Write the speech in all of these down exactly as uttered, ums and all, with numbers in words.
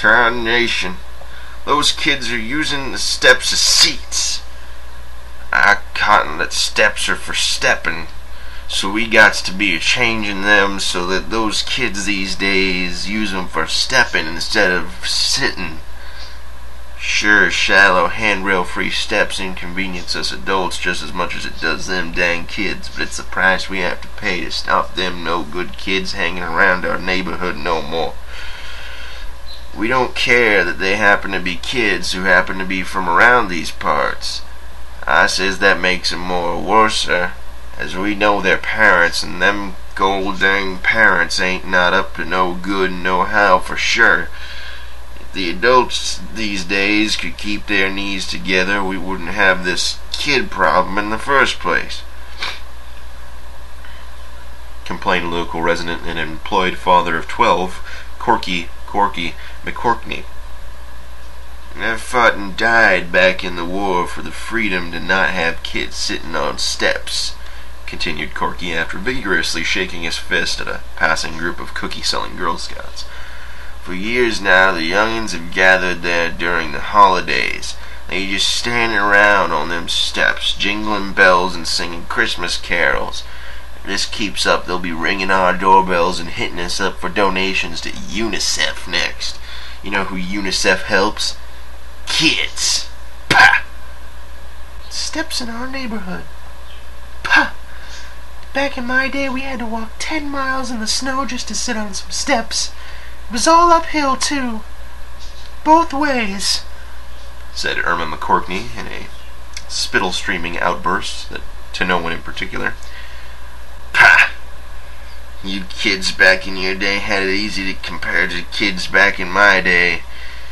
to our nation. Those kids are using the steps as seats. I cotton that steps are for stepping, so we got to be changing them so that those kids these days use them for stepping instead of sitting. Sure, shallow, handrail-free steps inconvenience us adults just as much as it does them dang kids, but it's the price we have to pay to stop them no-good kids hanging around our neighborhood no more. We don't care that they happen to be kids who happen to be from around these parts. I says that makes 'em more worser, as we know their parents, and them gold dang parents ain't not up to no good no how for sure. The adults these days could keep their knees together, we wouldn't have this kid problem in the first place. Complained a local resident and employed father of twelve, Corky Corky McCorkney. I fought and died back in the war for the freedom to not have kids sitting on steps, continued Corky after vigorously shaking his fist at a passing group of cookie-selling Girl Scouts. For years now, the young'uns have gathered there during the holidays. They just standing around on them steps, jingling bells and singing Christmas carols. If this keeps up, they'll be ringing our doorbells and hitting us up for donations to UNICEF next. You know who UNICEF helps? Kids. Pah! Steps in our neighborhood. Pah! Back in my day, we had to walk ten miles in the snow just to sit on some steps. It was all uphill, too. Both ways, said Irma McCorkney in a spittle-streaming outburst that to no one in particular. Pah! You kids back in your day had it easy to compare to kids back in my day.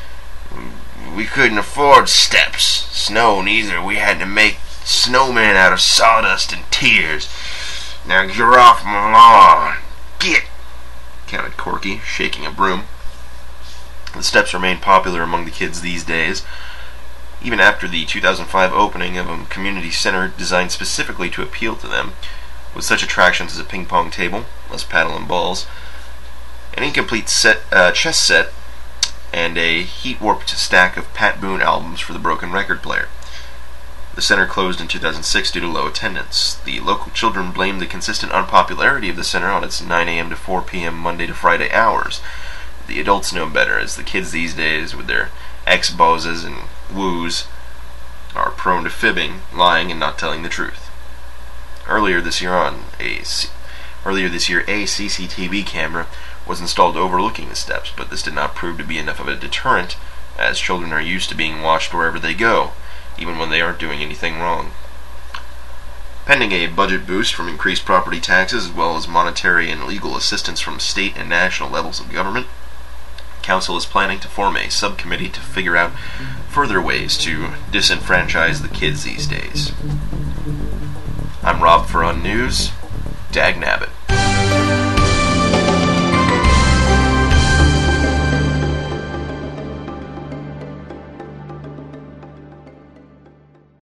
We couldn't afford steps, snow neither. We had to make snowmen out of sawdust and tears. Now get off my lawn. Get! Counted Corky, shaking a broom. The steps remain popular among the kids these days, even after the two thousand five opening of a community center designed specifically to appeal to them, with such attractions as a ping-pong table, less paddle and balls, an incomplete set, uh, chess set, and a heat-warped stack of Pat Boone albums for the broken record player. The center closed in two thousand six due to low attendance. The local children blamed the consistent unpopularity of the center on its nine a.m. to four p.m. Monday to Friday hours. The adults know better, as the kids these days, with their ex-bozes and woos, are prone to fibbing, lying, and not telling the truth. Earlier this year, on a earlier this year, a C C T V camera was installed overlooking the steps, but this did not prove to be enough of a deterrent, as children are used to being watched wherever they go, even when they aren't doing anything wrong. Pending a budget boost from increased property taxes as well as monetary and legal assistance from state and national levels of government, Council is planning to form a subcommittee to figure out further ways to disenfranchise the kids these days. I'm Rob for Unnews. Dag nabbit.